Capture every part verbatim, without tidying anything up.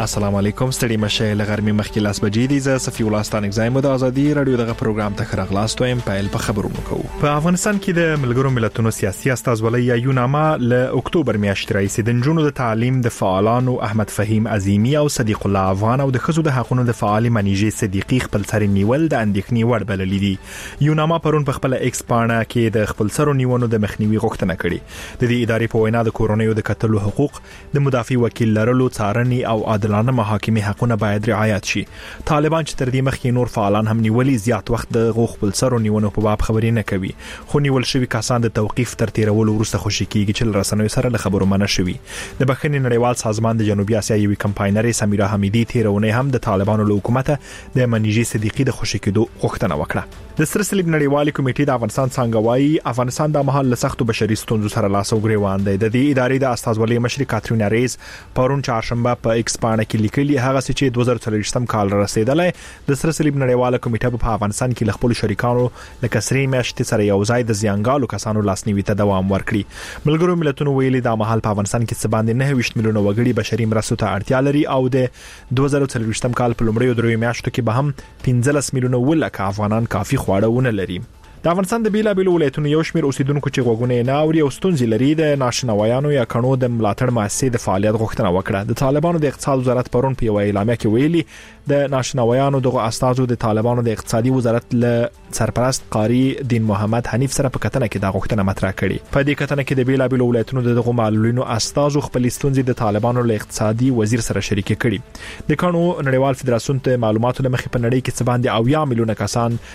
السلام علیکم ستړي مشه لغرمې مخکې لاس بجې دي ز صفی الله ستان اگزایم د ازادي رادیو دغه پروګرام ته خرغلاستو ایم پایل په خبرونو کوو. په افغانستان کې د ملګرو ملتونو سیاسي استازولۍ یا یوناما له اکتوبر میاشتې راهیسې د نجونو د تعلیم د فعالانو احمد فهیم عظیمی او صدیق الله افغان او د خزو د حقوقو د فعال منیجې صدیقی خپل سر نیول د اندېښنې وړ بللې دي. یوناما پرون په خپل ایکس پاڼه کې د خپل سر نیونو د مخنیوي غوښتنه کړې. د دې ادارې په وینا د کورونیو د قتل حقوق د مدافع وکیل لرلو څارنې او عادلانه محاکمې حقونه باید رعایت شي. طالبان چې تر دې مخکې نور فعالان هم نیولي زیات وخت د غوښ خپل سر نیونو په باب خبرې نه کوي، خو نیول شوی کسان د توقيف تر تیرولو وروسته خوشی کیږي چې رسنیو سره له خبرو منع شوی. د بخښنې نړیوال سازمان د جنوبي اسیا یوې کمپاینرې سمیرا حمیدی تیرونه هم د طالبانو له حکومت د منیجې صدیقی د خوشی کېدو غوښتنه وکړه. د سر صلیب نړیوال کمیټې د افغانستان څنګه وايي افغانستان د محل سختو بشري ستونزو سره لاس او ګریوان دی. د دې ادارې د استازولۍ مشر کاترین ریز پرون چهارشنبه په ایکس پاڼه کې لیکلي هغه چې دوه زره څلوېښتم کال رسیدلې د سر صلیب نړیواله کمیټه په افغانستان کې خپل شریکانو لکه سری میاشتې سره یو ځای د زیانګالو کسانو لاسنیوي ته دوام ورکړي. ملګرو ملتونو ویلي د محل په افغانستان کې څه باندې نه ویشت میلیونه وګړي بشري مرستو ته اړتیا لري او د دوه زره څلوېښتم کال په لومړیو درې میاشتو کې به هم پنځلس میلیونه ولکه افغانان کافي خواړه ونه لري. د افغانستان د بیلابیلو ولایتونو یو شمېر اوسیدونکو چې غوږونه نه اوري او ستونزې لري د ناشنوایانو یا کڼو د ملاتړ مؤسسې د فعالیت غوښتنه وکړه. د طالبانو د اقتصاد وزارت پرون په یو اعلامیه کې ویلي د ناشنوایانو دغه استازو د طالبانو د اقتصادي وزارت له سرپرست قاری دین محمد حنیف سره په کتنه کې دا غوښتنه مطرح کړي. په دې کتنه کې د بیلابیلو ولایتونو دغه معلولینو استازو خپل ستونزې د طالبانو له اقتصادي وزیر سره شریک کړي. د کڼو نړیوال فدراسیون ته معلوماتو لمخې په نړۍ کې څه باندې اویا میلیونه کسان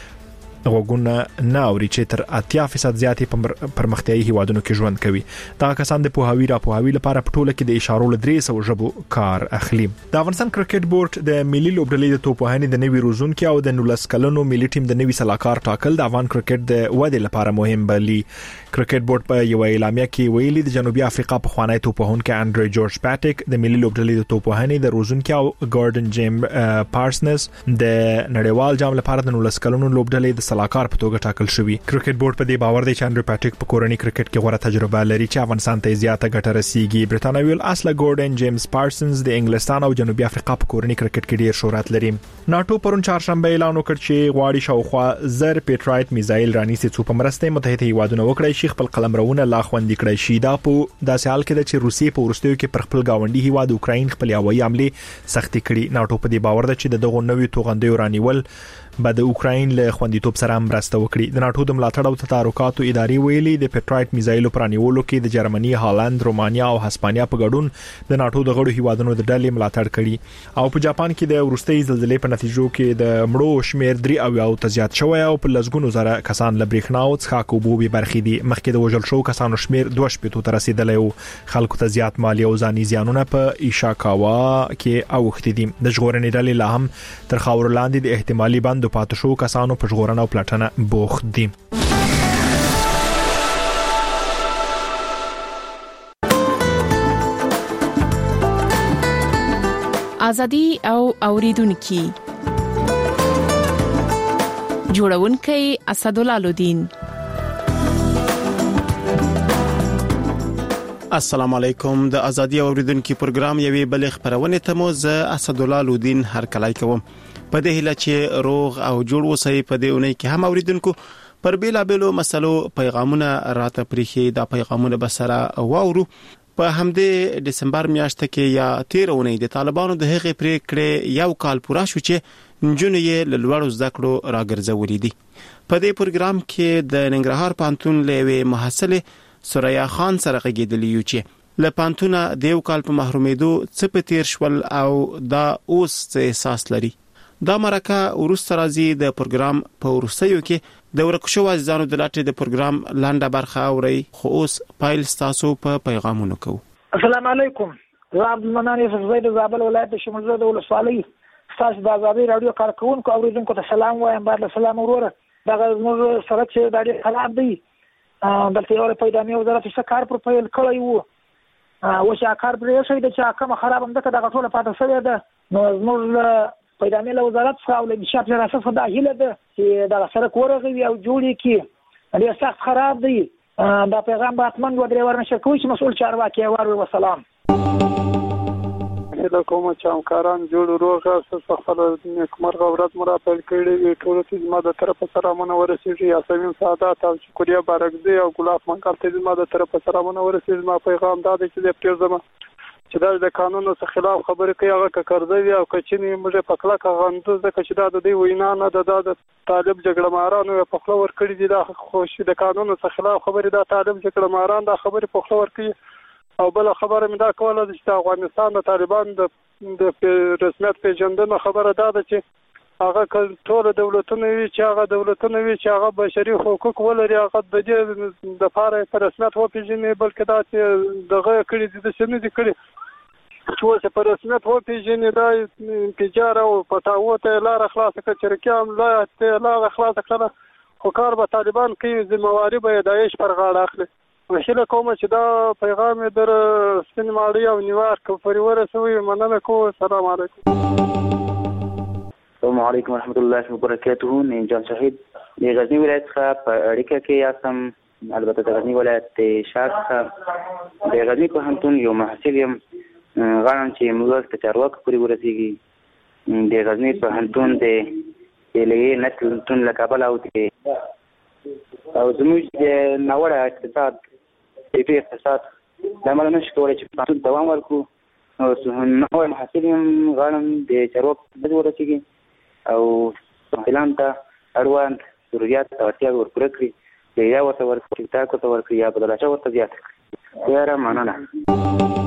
وګونه نه اوري چې تر اتیا فیصد زیاتې په پرمختیايي هیوادونو کې ژوند کوي. دا کسان د پوهاوی را پوهاوی لپاره په ټوله کې د اشارو له درې سوه ژبو کار اخلي. د افغانستان کرکټ بورډ د ملي لوبډلې د توپوهنې د نوي روزونکو او د نولس کلنو ملي ټیم د نوي سلاکار ټاکل د افغان کرکټ د ودې لپاره مهم بللي. کرکټ بورډ په یو اعلامیه کې ویلي د جنوبي افریقا په خوانی توپوهونکو انډری جورج پاټیک د ملي لوبډلې د توپوهنې د روزونکو او ګاردن جیم پارسنس د نړیوال جام لپاره د نولس کلنو لوبډلې د سلاکار په توګه ټاکل شوی. کرکټ بورډ په دې باور دی چې انډری پاټیک په کورنۍ کرکټ کې غوړه تجربه لري چې افغانستان ته زیاته ګټه رسیږي. برتانوي اصله ګاردن جیمز پارسنس د انګلستان او جنوبي افریقا په کورنۍ کرکټ کې ډیر شهرت لري. ناتو پرون چهارشنبه اعلان وکړ چې غواړي شاوخوا زر پیټرایټ میزایل رانیسي څو په مرسته متحده هیوادونو وکړي شي خپل قلمرونه لا خوندي کړی شي. دا په داسې حال کې چې روسیې په ورستیو کې پر خپل گاونډي هیواد اوکراین خپل هوایي حمله سختي کړي. ناتو په دې باور ده چې دغه نوې توغندې رانیول به د اوکراین له خوندیتوب سره مرسته وکړي. د ناتو د ملاتړ او تدارکاتو ادارې ویلي د پیټرایټ میزایلو پرانیولو کې د جرمني، هالند، رومانیا او هسپانیا په ګډون د ناتو د غړو هیوادونو د ډلې ملاتړ کړي. او په جاپان کې د ورستۍ زلزلې په نتیجو کې د مړو شمیر درې او یو ته زیات شوی او په لسګونو زره کسان له برېښنا او څښاک اوبو بې برخې دي. مخکې د وژل شو کسانو شمیر دوه شپېتو ته رسیدلی او خلکو ته زیات مالی او ځاني زیانونه په ایشاکاوا کې اوښتي دي. د ژغورنې ډلې لا هم تر خاورو لاندې د احتمالي بندو پاتې شو کسانو په ژغورنه او پلټنه بوخت دي. ازادي او اوریدونکو جوړونکي اسدالله لودین. السلام علیکم. د ازادي اوریدونکو پروګرام یوې بل خبرونه ته مو زه اسدالله لودین هر کلای کوم. په دې هله چې روغ او جوړ وسی په دې اونۍ کې هم اوریدونکو پر بیلابلو مسلو پیغامونه راته پریخي. دا پیغامونه به سره واورو. په همدې دسمبر میاشت کې یا تیر اونۍ د طالبانو د هغې پریکړې یو کال پوره شو چې نجونې یې له لوړو زده کړو راګرځولې دي. په دې پروګرام کې د ننګرهار پوهنتون له یوې محصلې سوریا خان سره غږېدلې یو چې له پوهنتونه د یو کال په محرومېدو څه په تیر شول او دا اوس څه احساس لري. دا مرکه ورسته راځي د پروګرام په ورسېو کې د ورکشو عزیزانو د لاټې د پروګرام لاندې برخه اوري. خو اوس پایل تاسو په پیغامونو کو. السلام علیکم. زه عبدالمنان یوسفزی د زابل ولایت شمولزه د ولسوالۍ تاسو د ازادي رادیو کارکونکو اوریدونکو ته سلام وایم. بعد سلام وروره. دا زموږ سره چې د ډېر خراب دی دلته یو پیدامي وزارت څخه کار پر پیل کړی وو او چې کار پرې شوی د چې کوم خراب هم دغه دغه ټوله پاتې شوی ده. نو زموږ پیدامي له وزارت څخه او له انشاء پر اساس د هیله ده چې دا سره کورغوي او جوړی کی ډېر سخت خراب دی. دا پیغام به اتمن و درې ورنه شکوي چې مسؤل چارواکي وروي. والسلام. هله کوم چې همکاران جوړ روغ اوسه خپل نیکمرغه ورځ مو را پیل کړې وي ټولو ته زما د طرفه سلامونه ورسېږي یاسمین سعادت او شکریا بارکزی او ګلاب منقل ته زما د طرفه سلامونه ورسېږي زما پیغام دا دی چې د پرېږدم چې دا د قانونو څخه خلاف خبرې کوي هغه ککرځوي وي او کچنی موږ په کلکه غندو ځکه چې دا د دې وینا نه د د طالب جګړه مارانو په خپل ور کړی دي دا خوش د قانونو څخه خلاف خبرې دا طالب جګړه ماران دا خبرې په خپل ور کوي او بل خبره مې دا کوله چې افغانستان د طالبان د د رسمیت پیژندنه خبره دا ده چې هغه ټول دولتونه وي چې هغه دولتونه وي چې هغه بشري حقوق ولري هغه د دې د لپاره په رسمیت وپیژني بلکې دا چې دغه کړي دي د سن دي کړي چې اوس په رسمیت وپیژني دا انفجار او پټاو ته لار خلاص کړي چې کوم لا ته لار خلاص کړه خو کار به طالبان کوي ذمہواری به داعش پر غاړه اخلي وشله کوم چې دا پیغام در سپین ماړی او نیویارک پورې ورسوي مننه کوم السلام علیکم السلام علیکم ورحمۃ اللہ وبرکاتہ نه جان شهید د غزنی ولایت څخه په اړیکه کې یاستم البته د غزنی ولایت شاک څخه د غزنی پوهنتون یو محصل یم غواړم چې موږ ته چارواکو پورې ورسیږي د غزنی پوهنتون د لې نتلتون له کابل او او زموږ د ناوړه اقتصاد د اقتصاد د عمل نشي کولای چې پوهنتون دوام ورکړو او نو محصل یم غواړم د چارواکو پورې ورسیږي او اعلان ته اړوند ضرورت او اړتیا ورپوره کړي یا ورته ورکړي تاسو ته ورکړي یا بدلچا ورته زیات کړي یاره مننه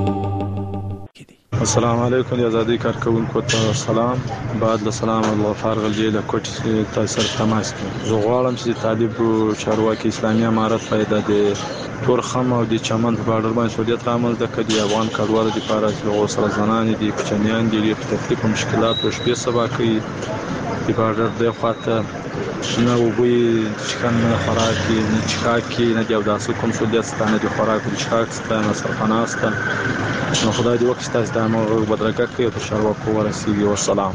السلام علیکم د ازادي کارکونکو ته سلام بعد له سلام الله فارغ الجیل کوټ تاسو تماس کړ زه غواړم چې طالب چارواکي اسلامي امارت پیدا دي تورخم او د چمن په بارډر باندې سعودیت رامل د کدي افغان کډوالو د لپاره چې غوسه زنان دي کوچنیان دي د تکلیف او مشکلات او شپې سبا کوي د بارډر د خواته نه وبوي چې کنه خوراکي نه چکاکي نه دی او داسې کوم سعودیت ستانه د خوراک او چکاک ستانه سرپناسته نو خدای دې وکړي تاسو د امر بدرګه کوي او چارواکو ورسیږي والسلام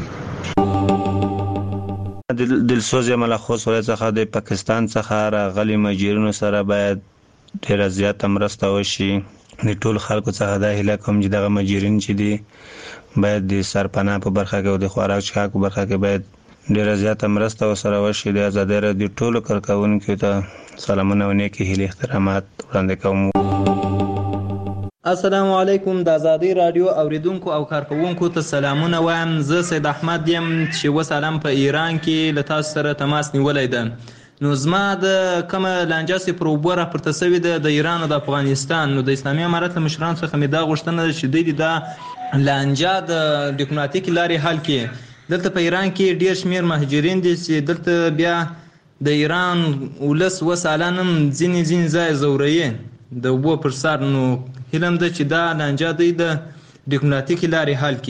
دلسوز ملخص ولایت څخه د پاکستان څخه راغلي مهاجرینو سره باید ډیره زیاته مرسته وشي د ټول خلکو څخه د هیله کوم چې دغه مهاجرین چې دي باید د سرپناه په برخه کې او د خوراک چکاک په برخه کې باید ډیره زیاته مرسته وسره وشي د ازادۍ راډیو ټولو کارکونکو ته سلامونه او نیکی هیلې احترامات وړاندې کوم السلام علیکم د ازادۍ راډیو اوریدونکو او کارکونکو ته سلامونه وایم زه سید احمد یم چې وسلام په ایران کې له تاسو سره تماس نیولای ده نو زما د کومه لانجه سي پروبوره پرته سوي ده د ایران او د افغانستان نو د اسلامي امارت له مشرانو څخه مې دا غوښتنه چې دوی دا لانجه د ډیپلوماټیک لارې حل کړي دلته په ایران کې ډیر شمیر مهاجرین دي چې دلته بیا د ایران ولس وسالانم ځینې ځینې ځای زوري د وبو پر سر نو هیلم ده چې دا لانجه دوی د ډیپلوماټیک لارې حل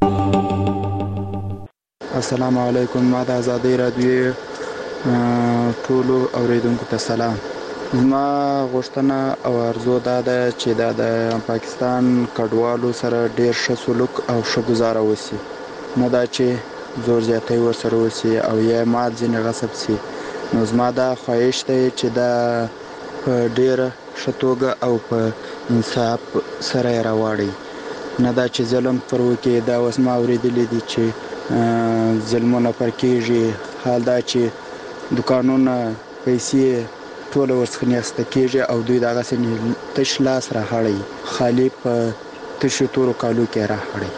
کړي السلام علیکم ما د ازادۍ راډیو ټولو اوریدونکو ته سلام زما غوښتنه او ارزو دا ده چې دا د پاکستان کډوالو سره ډیر ښه سلوک او ښه ګزاره وسی نه دا چې زور زیاتی ورسره وسی او یا مال ځینې غصب سي نو زما دا خواهش دی چې دا په ډیره ښه توګه او په انصاف سره یې راواړي نه دا چې ظلم پر وکړي دا اوس ما اورېدلی دي چې ظلمونه پر کېږي حال دا چې دوکانونه پیسې ټوله ورڅخه نیسته کېږي او دوی دغسې تش لاس راهړی خالي په تشو تورو کالو کې راهړی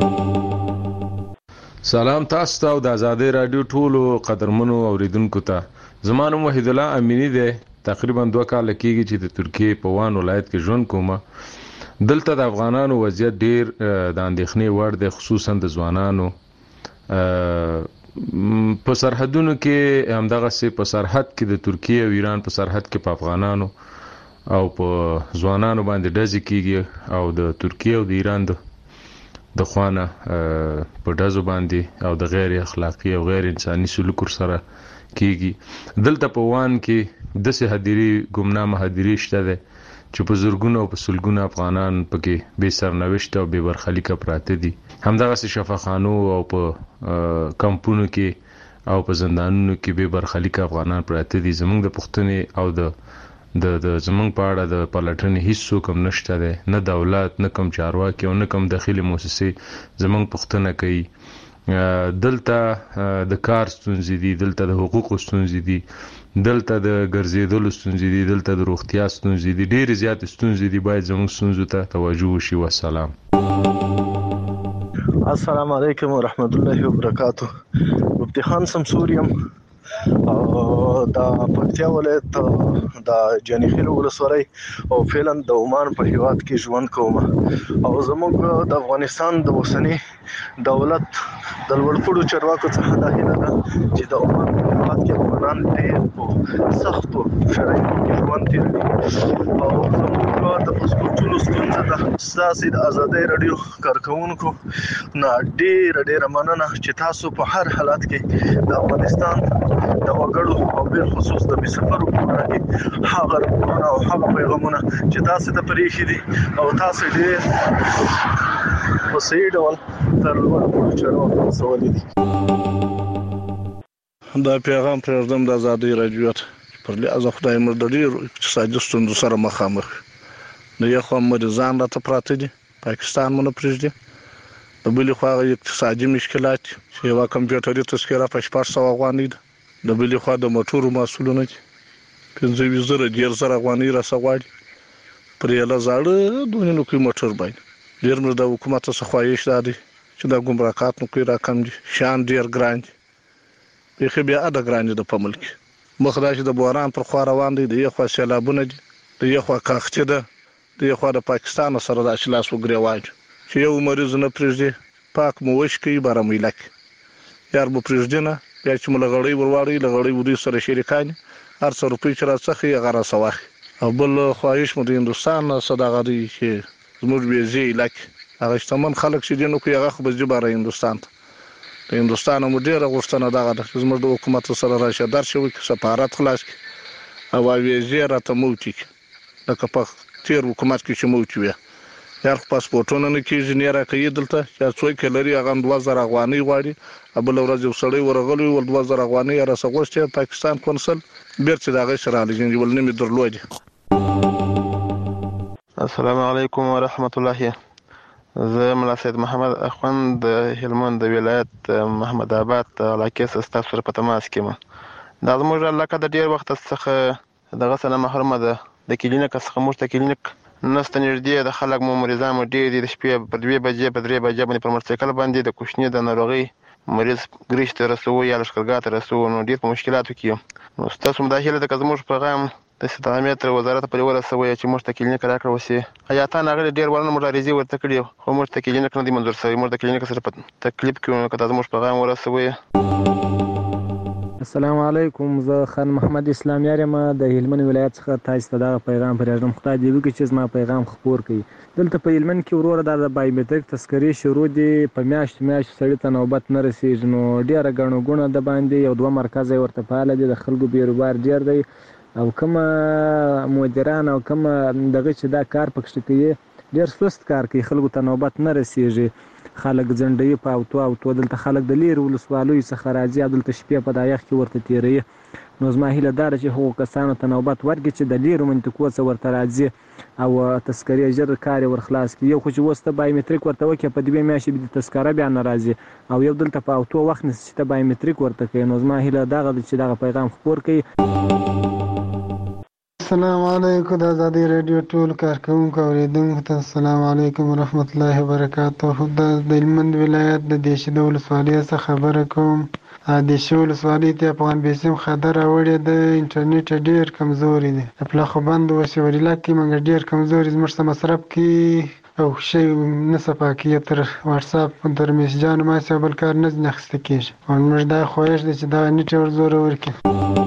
سلام تاسو ته د ازادۍ راډیو ټولو قدرمنو اوریدونکو ته زما نوم وحید الله امینی دی تقریبا دوه کاله کېږي چې د ترکیې په وان ولایت کې ژوند کوم دلته د افغانانو وضعیت ډیر د اندېښنې وړ دی خصوصا د ځوانانو په سرحدونو کې همدغسې په سرحد کې د ترکیې او ایران په سرحد کې په افغانانو او په ځوانانو باندې ډزې کېږي او د ترکیې او د ایران د د خوانه په ډزو باندې او د غیر اخلاقی او غیر انساني سلوک سره کېږي دلته په وان کې داسې هدیرې ګمنامه هدیرې شته ده چې په زرګونو او په سلګونو افغانان پکې بې سرنوشته او بې برخلیکه پراته دي همدغسې شفاخانو او په کمپونو کې او په زندانونو کې بې برخلیکه افغانان پراته دي زموږ د پښتنې او د د د زمنګ په اړه د پلټنې هیڅ کوم نشته ده، نه دولت نه کوم چارواکي او نه کوم داخلي مؤسسې زمنګ پوښتنه کوي. دلته د کار ستونزې دي، دلته د حقوقو ستونزې دي، دلته د ګرځېدلو ستونزې دي، دلته د روغتیا ستونزې دي، ډېرې زیاتې ستونزې دي. باید زموږ ستونزو ته توجه وشي. والسلام. السلام علیکم ورحمت الله وبرکاته. مفتي خان سمسور یم او د پکتیا ولایت د جانخیل ولسوالۍ او فعلا د عمان په هیواد کې ژوند کوم او زموږ د افغانستان د اوسنی دولت د لوړپوړو چارواکو څخه دا هیله ده چې د عمان په هیواد کې افغانان ډېر په سختو شرایطو کې ژوند تېر کړي او زموږ د پاسپورټونو ستونزه ده. ستاسې د ازادۍ راډیو کارکوونکو نه ډېره ډېره مننه چې تاسو په هر حالت کې د افغانستان د وګړو او بل خصوص د بسفرو په اړه کې هغه راپورونه او هغه پیغامونه چې تاسو ته پرېښي دي او تاسو ډېر په صحیح ډول تر لوړ چارواکو رسولي دي. دا پیغام پرېږدم د ازادۍ راډیو ته پر لحاظ خدای مو د ډېرو اقتصادي ستونزو سره مخامخ د یو خوا مریضان راته پراته دي، پاکستان مو نه پرېږدي، د بلې خوا اقتصادي مشکلات چې یوه کمپیوټري تذکره په شپږ سوه افغانۍ ده، د بلې خوا د موټرو محصولونه دي پنځه ویشت زره دېرش زره افغانۍ راڅه غواړي پر یوه زاړه دونې نوکۍ موټر باندې. ډېر مې د حکومت څخه خواهش دا دی چې دا ګمرکات نوکۍ راکم دي، شیان ډېر ګران دي، بیخي بې حده ګران دي د په ملک. مخ دا چې د بحران پر خوا روان دی، د یو خوا سیلابونه دي، د یو خوا کاغتي ده، د یو خوا د پاکستان سره داسې لاس وګرېوان چې یو مریض نه پرېږدي، پاک مو وش کوي بارامویله کې یار مو پرېږدي نه، بیا چې مو له غړۍ ورواړوي له غړۍ ودوی سره شریکان هر څه روپۍ چې راڅخي هغه راڅه واخلي. او بل خواهش مو د هندوستان نه څه دغه دی چې زموږ ویزې علاقې هغه شتمن خلک چې دي نو کوي هغه خو به ځي باره هندوستان ته. د هندوستان مو ډېره غوښتنه دغه ده چې زموږ د حکومت سره راشه درشه وکړي، سفارت خلاص کړي او ویزې راته موچي کړي لکه په تېر حکومت کې چې موچي وي. یار خو پاسپورټونه نه کېږي، نه یې راکوي دلته چې څوک یې لري هغه هم دوه زره افغانۍ غواړي. بله ورځ یو سړی ورغلی ول دوه زره افغانۍ یې راڅه غوښتې، پاکستان کنسل بیرته د هغې سره راغلی ول نه مې درلودې. السلام علیکم ورحمت الله. زه ملا سید محمد اخوند د هلمند د ولایت محمد آباد علاقې څخه ستاسو سره په تماس کې یم. دا زموږ علاقه د ډېر وخت څخه دغه څه نه محرومه ده، د کلینیک څخه موږ ته کلینیک نسته نږدې، د خلک مو مریضان مو ډېر دي، د شپې په دوې بجې په درې بجې باندې پر موټرسایکل باندې د کوچني د ناروغۍ مریض ګریش ته رسوو یا لښکرګاه ته رسوو، نو ډېر په مشکلاتو کې یم. نو ستاسو هم دا هیله ده که زموږ پیغام د استدامې تر وزارت پورې ورسوئ چې موږ ته کلینیک راکړه وسي. حیاتان هغه ډېر ورنه موږ عریضې ورته کړي خو موږ ته کلینیک نه دی منظور شوی. موږ د کلینیک سره په تکلیف کې یو، که دا زموږ پیغام ورسوئ. السلام علیکم. زه خان محمد اسلام یار یم د هلمند ولایت څخه. تاسو ته دغه پیغام پرېږدم، خدای دې وکړي چې زما پیغام خپور کړي. دلته په هلمند کې وروره دا د بایومټریک تذکرې شروع دي، په میاشتو میاشتو سړي ته نوبت نه رسېږي، نو ډېره ګڼه ګوڼه د باندې یو دوه مرکزه یې ورته فعاله دي، د خلکو بیروبار ډېر دی او کومه مدیران او کومه دغه چې دا کار پکې کوي ډېر سست کار کوي، خلکو ته نوبت نه رسېږي، خلک ځنډوي په اوتو اوتو. دلته خلک د لیرې ولسوالیو څخه راځي او دلته شپې په دا یخ کې ورته تېروي. نو زما هیله دا ده چې هغو کسانو ته نوبت ورکړي چې د لیرو منطقو څخه ورته راځي او تذکرې ژر کار یې ورخلاص کړي. یو خو چې اوس ته بایومټریک ورته وکړې په دوې میاشتې به د تذکره بیا نه راځي او یو دلته په اوتو وخت نیسي چې ته بایومټریک ورته کوي. نو زما هیله دغه ده چې دغه پیغام خپور کړي. السلام علیکم. د ازادۍ راډیو ټول کارکوونکو اورېدونکو ته السلام علیکم ورحمت الله وبرکاته. د هلمند ولایت د دیشې ولسوالۍ څخه خبره کوم. دیشې ولسوالۍ ته افغان بیسیم خطر راوړی د انټرنیټ ډېر کمزوري دی، د پلاخو بند وسیوري کې موږ ډېر کمزوري زموږ څه مصرف کې او شی نه صفا کې تر واتساپ تر میسجانو ماسې او بل کار نه اخیسته کېږي. او موږ دا خواهش دی چې دا نیټ ور زور ورکړي.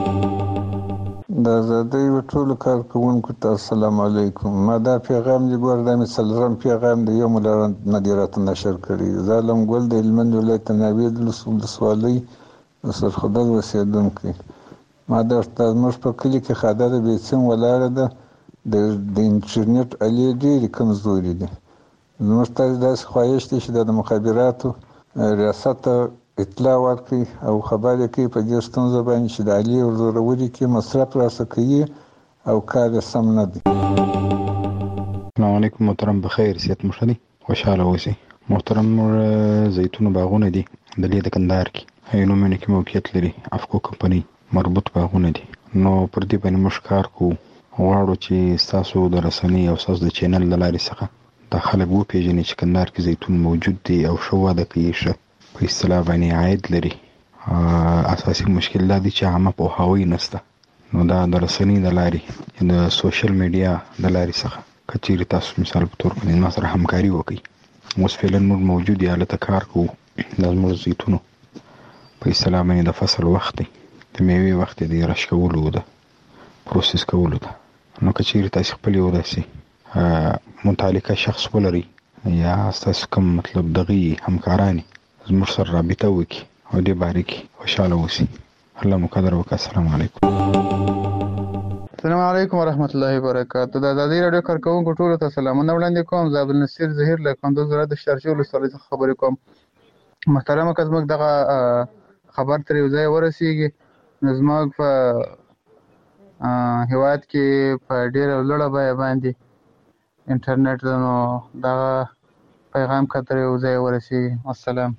د ازادۍ ټولو کارکوونکو ته السلام علیکم. ما دا پیغام دی ګور دا مې څلورم پیغام دی، یو مو له مدیریت نشر کړی. زه علم ګل د هلمند ولایت ناوید ولسوالۍ د سرخدل اوسېدونکی. ما درته زموږ په کلي کې خاده د بیسیم ولاړه ده، د انټرنیټ الې ډېرې کمزوري دي. زموږ ته داسې خواهش دی چې د مخابراتو ریاست اطلاع ورکړي او خبرې کوي په دې ستونزه باندې چې د الې ورزوروري کې مصرف راسه کوي او کار سم نه دی. السلام علیکم محترم، بخیر سیادت مشهدي، خوشحاله اوسئ. محترم زیتون باغونه دي د لید کندهار کې اینومنه کې موقعیت لري، افکو کمپنی مربوط باغونه دي. نو پر دې باندې موږ کار کوو، غواړو چې تاسو د رسنۍ او تاسو د چینل د لارې څخه د خلک وپېژني چې کندهار کې زیتون موجود دی او ښه وده کوي، ښه په اصطلاح باندې عاید لري. اساسي مشکل دا دی چې عامه پوهاوی نشته. نو دا د رسنۍ د لارې د سوشل میډیا د لارې څخه که چیرې تاسو مثال په تور باندې ما سره همکاري وکړئ. اوس فعلا موږ موجود یو هلته کار کوو. دا زموږ زیتونو په اصطلاح باندې د فصل وخت دی، د میوې وخت دی، د رش کولو ده، پروسس کولو ده. نو که چیرې تاسو خپل یو داسې متعلقه شخص ولرئ یا تاسو کوم مطلب دغه همکارانی زموږ سره رابطه وکړي او دې باره کې خوشحاله اوسئ. الله مو قدر وکړه. السلام علیکم. السلام علیکم ورحمت الله وبرکاته. د ازادي رادیو کارکونکو ټولو ته سلامونه وړاندې کوم. زه عبدالنصیر ظهیر له کندوز ولایت د شارجې ولسوالۍ څخه خبرې کوم. محترمه که زموږ دغه خبر تر یو ځای ورسیږي نو زموږ په هیواد کې په ډېره لوړه بیه باندې انټرنیټ ده، نو دغه پیغام که تر یو ځای ورسیږي. السلام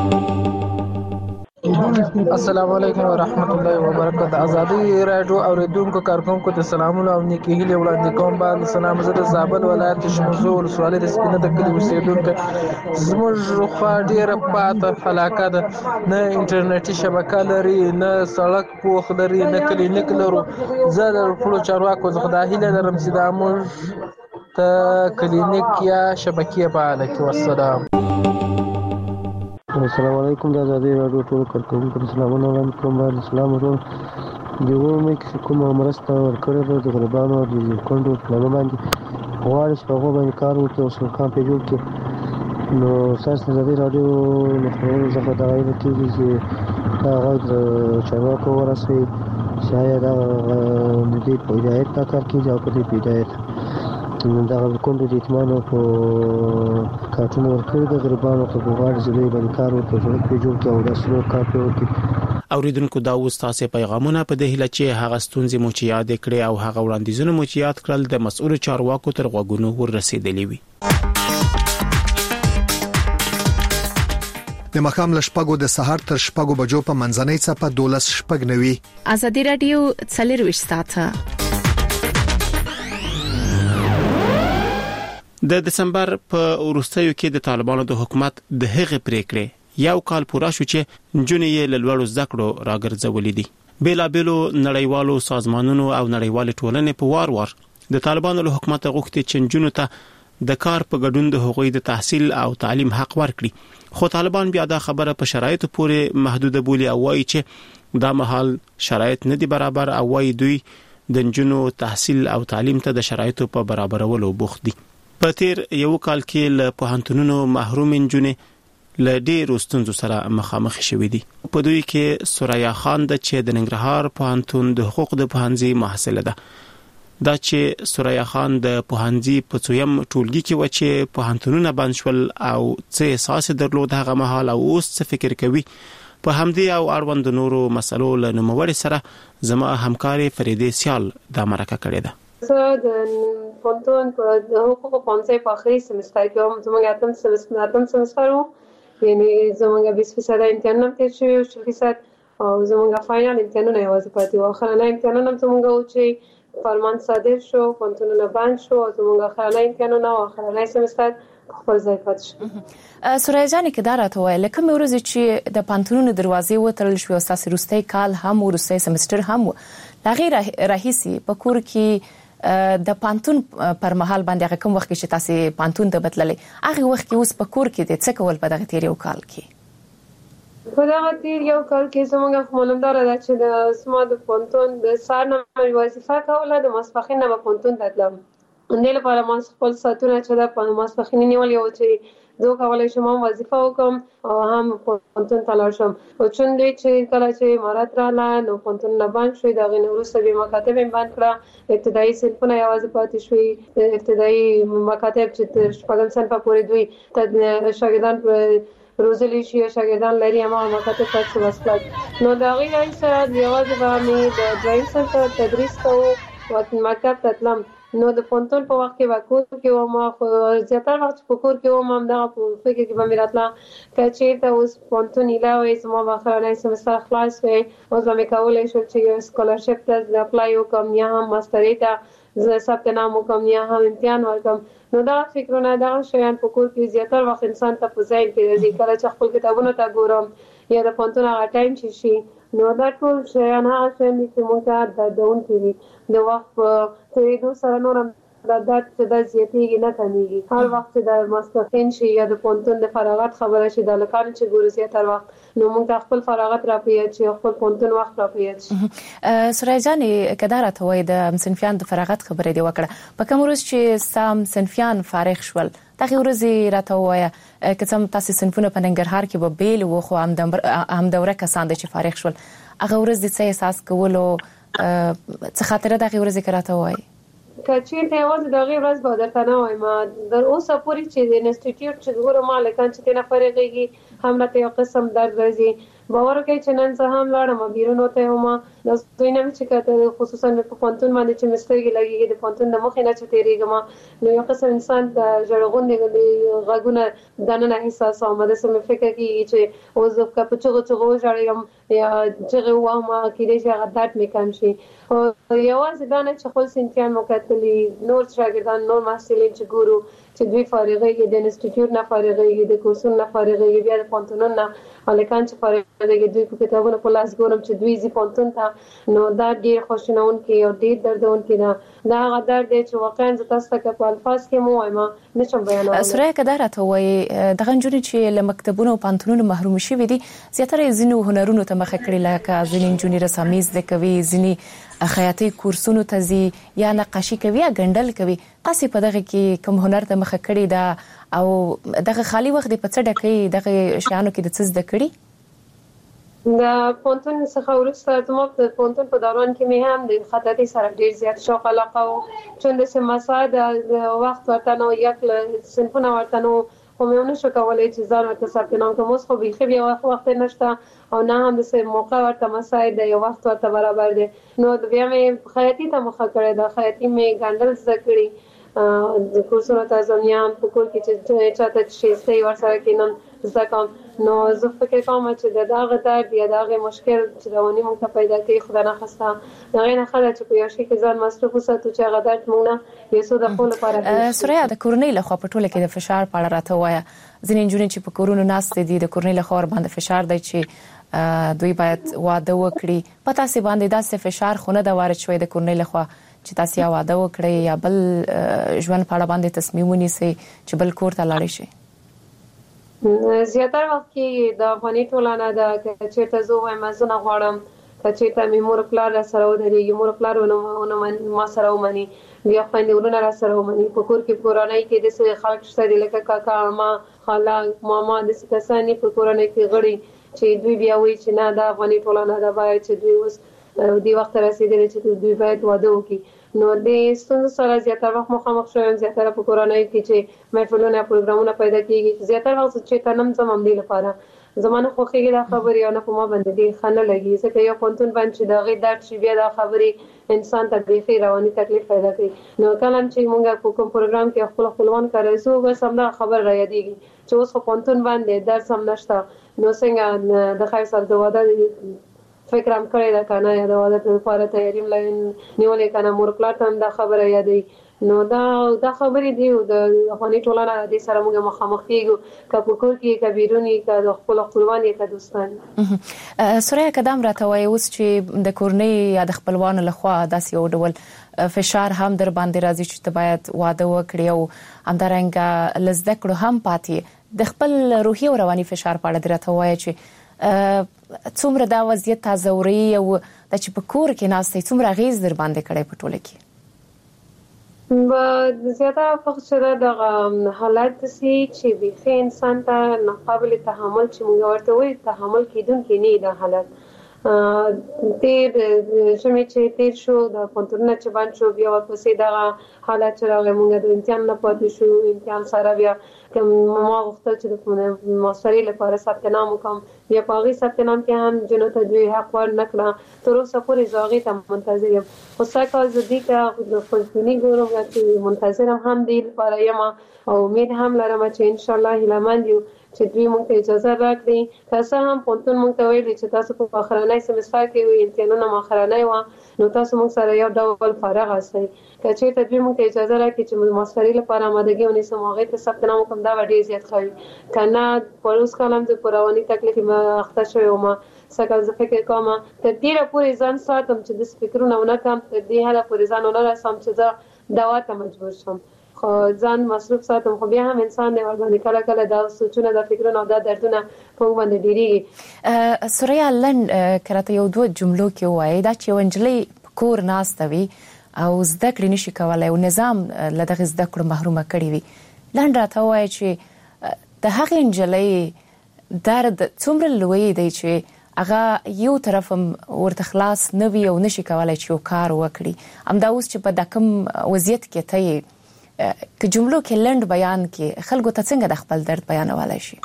السلام علیکم ورحمت الله وبرکاته. ازادي رادیو اوریدونکو کارکونکو ته سلامونه او نیکی هیلې وړاندې کوم. باندې سلام زه د زابل ولایت د شمزو ولسوالۍ د سپینه د کلي اوسېدونکی. زموږ خوا ډېره پاته علاقه ده، نه انټرنیټي شبکه لري، نه سړک پوخ لري، نه کلینیک لرو. زه د ټولو چارواکو څخه دا هیله لرم چې دا موږ ته کلینیک یا شبکې فعاله کړي. والسلام. السلام علیکم. د ازادي رادیو ټول کارکونکو ته سلامونه وړاندې کوم. باندې سلام ورکوم. د ومې کې کومه مرسته ورکړې ده د غریبانو د کونډو پلانو باندې غواړي چې په هغو باندې کار وکړي او سرکان پرې جوړ کړي. نو ستاسو د ازادي رادیو له خپرونې څخه دغه هیله کېږي چې دا غږ د چارواکو ورسوي چې آیا دغه د دې په هدایت دا کار کېږي او په دې په هدایت دغه کونډو د یتیمانو په کارټونه ورکړي د غریبانو ته غواړي چې دوی باندې کار وکړي، سړک پرې جوړ کړي او داسې نور کار پرې وکړي. اوریدونکو دا اوس تاسو پیغامونه په دې هیله چې هغه ستونزې مو چې یاد کړې او هغه وړاندیزونه مو چې یاد کړل د مسؤل چارواکو تر غوږونو ورسېدلې وي. د مخام لشپګو د سحر تر شپګو بجو په منځنۍ صفه دولس شپګ نوي. ازادي رادیو څلور ساعته. د دسمبر په وروستیو کې د طالبانو د حکومت د هغې پریکړې یو کال پوره شو چې نجونې یې له لوړو زده کړو راګرځولې دي. بیلابېلو نړیوالو سازمانونو او نړیوالې ټولنې په وار وار د طالبانو له حکومت غوښتي چې نجونو ته د کار په ګډون د هغوی د تحصیل او تعلیم حق ورکړي، خو طالبان بیا دا خبره په شرایطو پورې محدوده بولي او وایي چې دا مهال شرایط نه دي برابر او وایي دوی د نجونو تحصیل او تعلیم ته د شرایطو په برابرولو بوخت دي. په تیر یو کال کې له پوهنتونونو محروم نجونې له ډېرو ستونزو سره مخامخ شوې دي. په دوی کې سوریا خان د چې د ننګرهار پوهنتون د حقوق د پوهنځي محصله ده. دا چې سوریا خان د پوهنځي په څویم ټولګي کې و چې پوهنتونونه بند شول او څه احساس درلود هغه مهال او اوس څه فکر کوي، په همدې او اړوند نورو مسلو له نوموړي سره زما همکاري فریدې سیال دا مرکه کړې ده. زه د پوهنتون په د حقوقو پوهنځي په اخري سمستر کې وم. زموږ اتم سمستر اتم سمستر و، یعنی زموږ بیست فیصد امتحان هم تیر شوی و، شل فیصد او زموږ فاینل امتحانونه یوازې پاتې وو. اخرنی امتحانونه هم زموږ و چې فرمان صادر شو، پوهنتونونه بند شو او زموږ اخرنی امتحانونه او اخرنی سمستر خپل ځای پاتې شو. سوریا جان کې دا راته وایي لکه مې ورځ چې د پوهنتونونو دروازې وتړل شوې او ستاسو وروستی کال هم وروستی سمستر هم و، هغې راهیسې په کور کې د پانتون پر مهال باندې هغه کوم وخت چې تاسو پانتون ته بدللې هغه وخت کې اوس په کور کې د څه کول په دغه تیر یو کال کې؟ په دغه تیر یو کال کې زموږ معلومدار ده چې د سما د پانتون د سار نه وظیفه کوله، د ماسپخین نه په پانتون تلم. نن لپاره ما خپل ساتونه چې د په ماسپخین نیولې و چې زه کولای شم وظیفه وکم او هم پانتون ته لاړ شم. او چون دوی چې کله چې امارات رااله نو پانتون نه بند شوی، د هغې نه وروسته بیا مکاتب هم بند کړه، ابتدایي صنفونه یوازې پاتې شوي، ابتدایي مکاتب چې تر شپږم صنفه پورې دوی شاګردان روزلی شي او شاګردان لري هماغه مکاتب پاتې وسپړل. نو د هغې راهیسه یوازې به مې د دویم صنف تدریس کوو مکتب ته تلم نو د پونتون په وخت کې وکور کې و ما خو زیاتره وخت په کور کې و ما دا په فکر کې به مې راتله چې ته اوس پونتون علاوه زما اخرنی سمستر خلاص وي اوس به مې کولای شو چې یو سکالرشپ ته اپلای وکړم یا هم ماستري ته زه ثبت نام وکړم یا هم امتحان ورکړم نو دا فکرونه دا شیان په کور کې زیاتره وخت انسان ته په ذهن کې راځي کله چې خپل کتابونه ته ګورم یا د پونتون هغه ټایم چې شي نو دا ټول شیان هغه شیان دي چې موږ ته دردونکي دي د وخت په تېرېدو سره نور هم دا درد چې دا زیاتېږي نه کمیږي هر وخت چې د ماسپښین شي یا د پونتون د فراغت خبره شي د هلکانو چې ګورو زیاتره وخت نو موږ ته خپل فراغت را په یاد شي خپل پونتون وخت را په یاد شي. سورای جانې که دا راته وایي د صنفیان د فراغت خبره دې وکړه په کوم ورځ چې ستا صنفیان فارغ شول دغه ورځې راته ووایه که څه تاسې صنفونه په ننګرهار کې به بیل وو خو همدوره کسان دي چې فارغ شول هغه ورځ دې څه احساس کولو څه خاطره دغه ورځې که راته ووایي که چېرته یوازې د هغې ورځ به درته نه وایم در اوسه پورې چې د انسټیټیوټ چې ګورم هلکان چې ترېنه فارغېږي هم راته یو قسم درد راځي باور وکړئ چې نن زه هم لاړم بیرون وتی وم دا دوی نه مې چې کته خصوصا مې په پونتون باندې چې مې سترګې لګېږي د پونتون د مخې نه چې تېرېږم نو یو قسم انسان د ژړ غوندې غږونه دننه احساسوم داسې مې فکر کېږي چې اوس زه که په چغو چغو وژاړم یا چغې وواهم کېدای شي هغه درد مې کم شي یوازې دا نه چې خپل صنفیان مو کتلي نور شاګردان نور محصلین چې ګورو چې دوی فارغېږي د انسټیټیوټ نه فارغېږي د کورسونو نه فارغېږي بیا د پونتونونو نه هلکان چې فارغېږي دوی په کتابونو په لاس ګورم چې دوی ځي پونتون ته نو دا ډېر خوشنونکی او ډېر دردونکی ده دا هغه درد دی چې واقعا زه تاسو ته که په الفاظ کې مو وایم نه شم بیانولی. سوریا که دا راته ووایي دغه نجونې چې له مکتبونو او پوهنتونونو محروم شوي دي زیاتره یې ځینو هنرونو ته مخه کړې لکه ځینې نجونې رسامي زده کوي ځینې خیاطۍ کورسونو ته ځي یا نقاشي کوي یا ګنډل کوي تاسې په دغه کې کوم هنر ته مخه کړې ده او دغه خالي وخت دې په څه ډکوي دغه شیانو کې د څه زده کړي د پونتون څخه وروسته زما د پونتون په دوران کې مې هم د خطاطۍ سره ډېر زیات شوق علاقه و چون داسې مساعد وخت ورته نه یک صنفونه ورته نه خو مې ونه شو کولی چې ځان ورته ثبت نام کړم اوس خو بیخي بیا وخت نشته او نه هم داسې موقع ورته مساعد دی یو وخت ورته برابر دی نو بیا مې خیاطي ته مخه کړې ده خیاطي مې ګنډل زده کړي د کورسونو ته ځم یا هم په کور کې چې چاته شایستې ورسره کینم زده کوم نو زه فکر کوم چې د دغه درد یا دغه مشکل چې رواني موږ ته پیدا کوي خدای نخواسته د هغې نه ښه ده چې په یو شي کې ځان مصروف وساتو چې هغه درد موږ نه یو څه د ښو لپاره سوریا د کورنۍ لخوا په ټوله کې د فشار په اړه راته ووایه ځینې نجونې چې په کورونو ناستې دي د کورنۍ لخوا ورباندې فشار دی چې دوی باید واده وکړي په تاسې باندې داسې فشار خو نه ده وارد شوی د کورنۍ لخوا چې تاسې یا واده وکړئ یا بل ژوند په اړه باندې تصمیم ونیسئ چې بل کور ته لاړئ شئ زیاتره وخت کې د افغاني ټولنه ده که چېرته زه ووایم زه نه غواړم که چېرته مې مور پلار را سره ودرېږي مور پلار ما سره ومني بیا خویندې ورونه را سره ومني په کور کې کورنۍ کې داسې خلک شته دي لکه کاکا عمه خاله ماما داسې کسان دي په کورنۍ کې غړي چې دوی بیا وایي چې نه دا افغاني ټولنه ده باید چې دوی اوس دې وخت رسېدلي چې دوی باید واده وکړي نو د ستونزو سره زیاتره وخت مخامخ شوم زیاتره په کورنۍ کې چې محفلونه پروګرامونه پیدا کېږي زیاتره وخت چې ته نم زم همدې لپاره زما نه خوښېږي دا خبرې او نه په ما باندې ډېر ښه نه لګي ځکه یو پوهنتون باندې چې د هغې درد شي بیا دا خبرې انسان ته بیخي رواني تکلیف پیدا کوي نو کله چې موږ په کوم پروګرام کې خپل خپلوان کاروو بس همدا خبر را یادېږي چې اوس خو پوهنتون باندې درس هم نشته نو څنګه د خیر سره د واده فکر هم کړی ده که نه یا د واده لپاره تیاري م نیولې که نه مور پلار ته هم دا خبره یادوي نو دا دا خبرې دي د افغاني ټولنه دې سره موږ مخامخ کېږو که په کور کې که بیرون یې که د خپلو خپلوان یې که دوستان سوریا که دا هم راته وایي اوس چې د کورنۍ یا د خپلوانو لخوا داسې یو ډول فشار هم در باندې راځي چې ته باید واده وکړې او همدارنګه له زده کړو هم پاتې د خپل روحي او رواني فشار په اړه دې راته ووایه چې څومره دا وضعیت تازوري او دا چې په کور کې ناستئ څومره اغېز در باندې کړی په ټوله کې زیاته وخت چې دغه حالت داسې چې بیخي انسان ته ناقابل تحمل چې موږ ورته وایو تحمل کېدونکی نه دا حالت تیر شمه چې تیر شو د پونتونه چې باندې شو بیا ورپسې دا حالات چې راغلی مونږ د امتحان نه پاتې شو امتحان سره بیا کوم ما غوښتل چې د ماسترۍ لپاره ثبت نام وکړم بیا په هغې ثبت نام کې هم جنو ته دوی حق ورنکړه تر اوسه پورې زه هغې ته منتظر یم خو سږ کال زه دې ته د خپلفوني ګورم چې منتظر هم دې لپاره یم او امید هم لرم چې انشاءالله هیلهمند یو چې دوی موږ ته اجازه راکړي که څه هم پوهنتون موږ ته ویلي چې تاسو په آخرنی سمستر کې وي امتحانونه مو آخرنی وه نو تاسو موږ سره یو ډول فارغ هستئ که چېرته دوی موږ ته اجازه راکړي چې ماسترۍ لپاره آمادګي ونیسم هغې ته ثبت نام وکړم دا به ډېر زیات ښه وي که نه په اوس کال هم زه په رواني تکلیف کې اخته شوې وم څه کال زه فکر کوم تر ډېره پورې ځان ساتم چې داسې فکرونه ونه کړم تر دې حده پورې ځان ونه رسم چې زه دوا ته مجبور شم خو ځان مصروف ساتم خو بیا هم انسان دی ورباندې کله کله دا سوچونه دا فکرونه او دا دردونه په موږ باندې ډېرېږي سوریا لنډ که راته یو دوه جملو کې ووایي دا چې یوه نجلۍ په کور ناسته وي او زده کړې نشي کولی او نظام له دغې زده کړو محرومه کړې وي لنډ راته ووایي چې د هغې نجلۍ درد څومره لوی دی چې هغه یو طرف هم ورته خلاص نه وي او نشي کولی چې یو کار وکړي همدا اوس چې په دا کوم وضعیت کې ته یې که جملو کې لنډ بیان کې خلکو ته څنګه د خپل درد بیانولی شي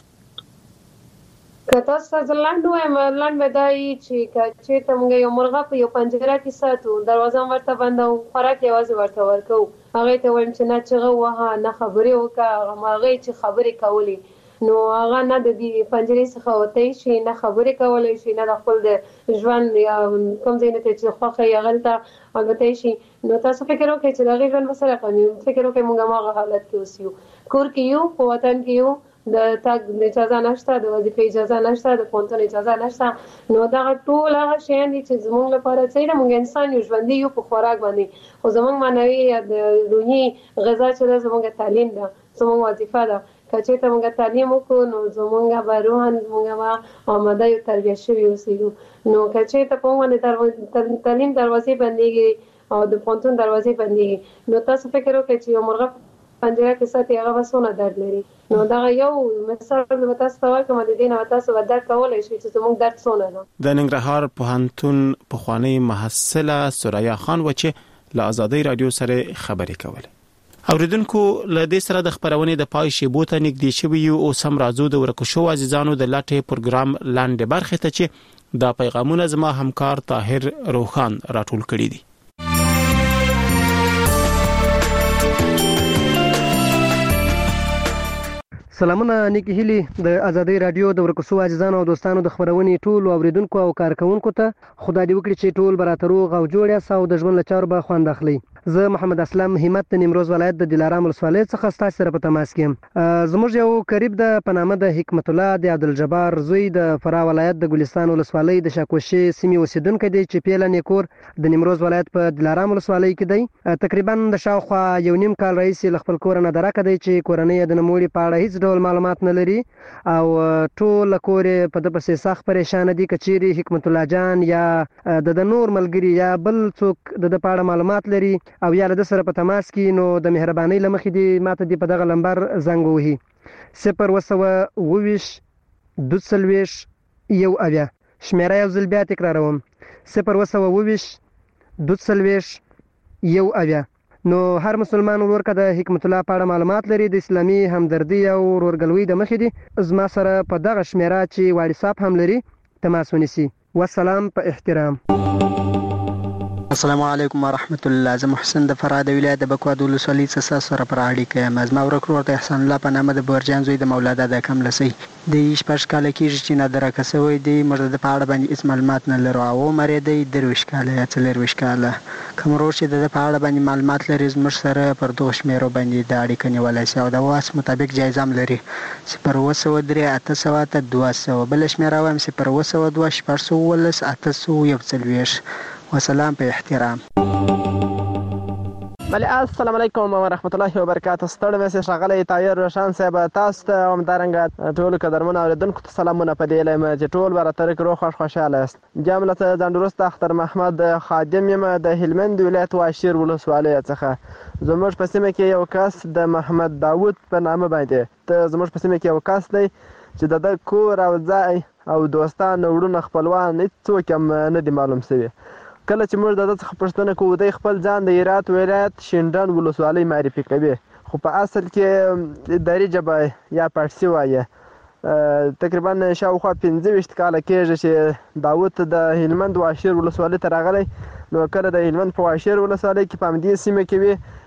که تاسو ته زه لنډ ووایم لنډ به دا وي چې که چېرته موږ یو مرغه په یو پنجره کې ساتو دروازه هم ورته بندوو خوراک یوازې ورته ورکوو هغې ته وایم چې نه چغه ووهه نه خبرې وکړه هغې چې خبرې کولې نو هغه نه د دې پنجرې څخه وتی شي نه خبرې کولی شي نه د خپل د ژوند یا کوم ځای نه ته چې خوښه یې هغلته الوتی شي نو تاسو فکر وکړئ چې د هغې ژوند به څه رقم وي فکر وکړئ موږ هماغه حالت کې اوس یو کور کې یو په وطن کې یو د تګ اجازه نشته د وظیفې اجازه نشته د پوهنتون اجازه نشته نو دغه ټول هغه شیان دي چې زموږ لپاره څه دي موږ انسان یو ژوندي یو په خوراک باندې خو زموږ معنوي یا د روحي غذا چې ده زموږ تعلیم ده زموږ وظیفه ده که چېرته موږ تعلیم وکړو نو زموږ به روحاً موږ به آماده یو تربیه شوي اوسېږو نو که چېرته په موږ باندې تعلیم دروازې بندېږي او د پوهنتون دروازې بندېږي نو تاسو فکر وکړئ چې یو مرغه پنجره کې ساتي هغه به څونه درد لري نو دغه یو مثال به تاسو ته ورکړم د دې نه به تاسو به درک کولی شئ چې زموږ درد څونه ده د ننګرهار پوهنتون پخوانۍ محصله سوریا خان و چې له ازادۍ راډیو سره خبرې کولې اوریدونکو له دې سره د خبرونې د پای شیبو ته نږدې شوي یو او سم راځو د ورکو شو عزیزانو د لاټې پروګرام لاندې برخې ته چې دا پیغامونه زما همکار طاهر روخان راټول کړي دي سلامونه نیکی هیلی د ازادۍ رادیو د ورکو شو عزیزانو او دوستانو د خبرونې ټول اوریدونکو او کارکونکو ته خدای دې وکړي چې ټول برات روغ او جوړ یاست او د ژوند له چارو به خوند اخلي زه محمد اسلام همت د نیمروز ولایت د دلارام ولسوالۍ څخه ستاسو سره په تماس کې یم زموږ یو قریب د په نامه د حکمت الله د عبدالجبار زوی د فراه ولایت د ګلستان ولسوالۍ د شاکوشي سیمې اوسیدونکی دی چې پیله نیکور د نیمروز ولایت په دلارام ولسوالۍ کې دی تقریبا د شاوخوا یو نیم کال راهیسې له خپل کور نه درکه دی چې کورنۍ یې د نوموړي په اړه هیڅ ډول معلومات نه لري او ټول کور یې په ده پسې سخت پریشانه دي که چیرې حکمت الله جان یا د نور ملګري یا بل څوک د ده په اړه معلومات لري او یا له ده سره په تماس کې نو د مهربانۍ له مخې دې ماته دې په دغه لمبر زنګ ووهي صفر اوه سوه اوه ویشت دوه څلوېښت یو اویا شمېره یو ځل بیا تکراروم صفر اوه سوه اوه ویشت دوه څلوېښت یو اویا نو هر مسلمان ورور که د حکمت الله په اړه معلومات لري د اسلامي همدردي او ورورګلوۍ د مخې دي زما سره په دغه شمېره چې واټساپ هم لري تماس ونیسي والسلام په احترام السلام علیکم ورحمت الله زه محسن د فراه د ولایت د بکواد ولسوالۍ څخه سره پر اړیکه یم زما ورک ورور د احسان الله په نامه د بورجان زوی د مولادا د کم لسی د شپږ کاله کېږي چې نادرکه شوی دی موږ د په اړه باندې هېڅ معلومات نه لرو او عمر یې دی درویشت کاله یا څلرویشت کاله کوم ورور چې د ده په اړه باندې معلومات لري زموږ سره پر دغو شمېرو باندې د اړیکه نیولی شي او د واس مطابق جایزه هم لري صفر اوه سوه درې اته سوه اته دوه سوه بله شمېره وایم صفر اوه سوه دوه شپږ سوه اوولس اته سوه یو څلوېښت وسلام په احترام بله السلام علیکم ورحمت الله وبرکاته ستړی مې ښاغلی طاهر روشان صاحب تاسو ته همدارنګه ټولو قدرمنو اورېدونکو ته سلامونه په دې یم چې ټول به راته روغ خوښ خوشحاله یاست بیا هم له ځان وروسته اختر محمد خادم یم د هلمند ولایت واشیر ولسوالۍ څخه زموږ په سیمه کې یو کس د محمد داود په نامه باندې ته زموږ په سیمه کې یو کس دی چې د ده کور او ځای او دوستان وروڼه خپلوان هېڅوک هم نه دي معلوم شوي. کله چې موږ د ده څخه پوښتنه کوو دی خپل ځان د هرات ولایت شینډنډ ولسوالۍ معرفي کوي، خو په اصل کې دري ژبه یا پارسي وایي. تقریبا شاوخوا پنځه ویشت کاله کېږي چې داود د هلمند واشیر ولسوالۍ ته راغلی، نو کله د هلمند په واشیر ولسوالۍ کې په همدې سیمه کې وي